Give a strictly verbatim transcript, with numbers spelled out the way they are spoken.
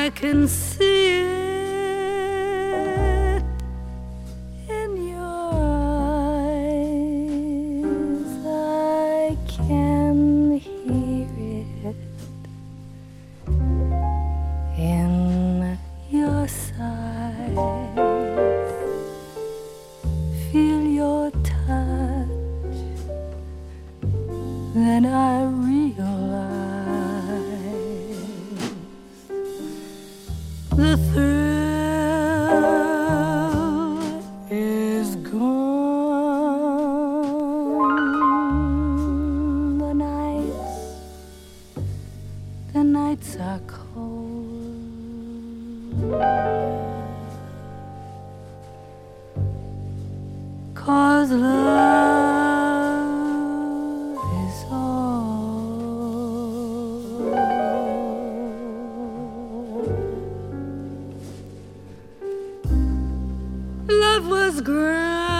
I can see it in your eyes. I can hear it in your sighs. Feel your touch, then I realize the thrill is gone. The nights, the nights are cold. 'Cause love is all. Love was grand.